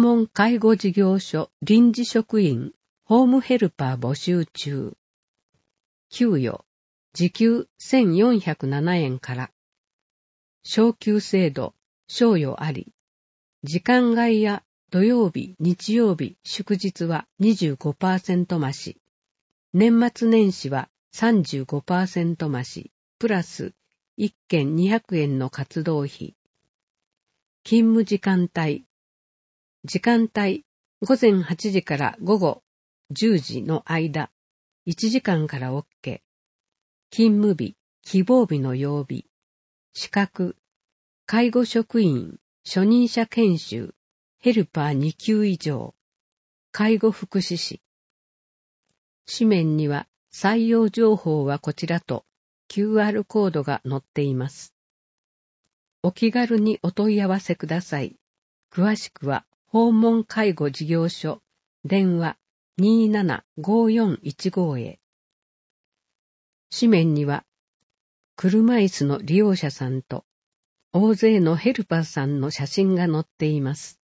門介護事業所臨時職員ホームヘルパー募集中。給与、時給1407円から。昇給制度、賞与あり。時間外や土曜日、日曜日、祝日は 25% 増し。年末年始は 35% 増し。プラス1件200円の活動費。勤務時間帯。時間帯、午前8時から午後10時の間、1時間から OK。勤務日、希望日の曜日。資格、介護職員、初任者研修、ヘルパー2級以上。介護福祉士。紙面には採用情報はこちらと QR コードが載っています。お気軽にお問い合わせください。詳しくは訪問介護事業所電話275415へ。紙面には車椅子の利用者さんと大勢のヘルパーさんの写真が載っています。